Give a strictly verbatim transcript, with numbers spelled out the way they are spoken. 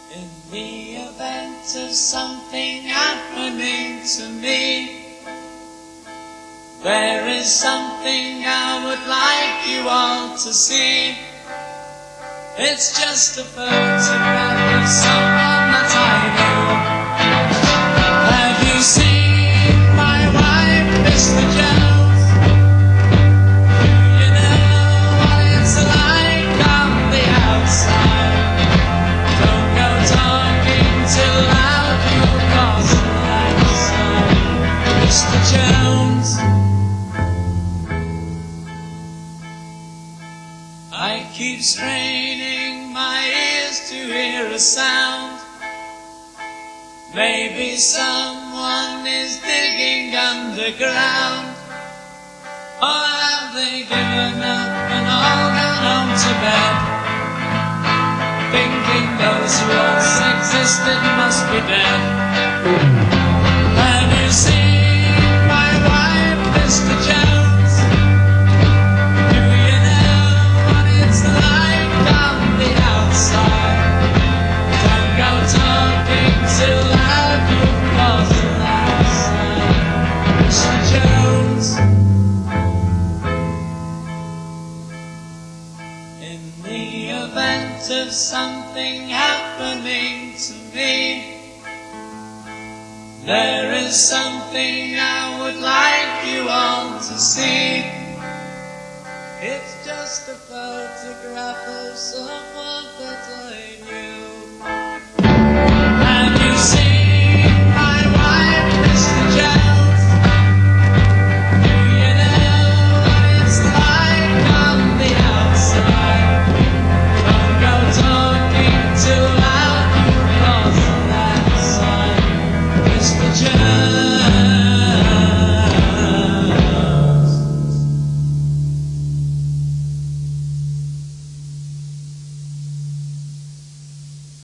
In the event of something happening to me, there is something I would like you all to see. It's just a photograph of someone that I know. Have you seen my wife, Mister Jones? Do you know what it's like on the outside? Don't go talking too loud, you'll cause a landslide, Mister Jones. I keep straining my ears to hear a sound. Maybe someone is digging underground. Or have they given up and all gone home to bed, thinking those who once existed must be dead? Have you seen my wife, Mister Jones? Do you know what it's like on the outside? Don't go talking too loud, you'll cause a landslide, Mister Jones. In the event of something happening to me, there is something I would like you all to see. It's just a photograph of someone that I knew.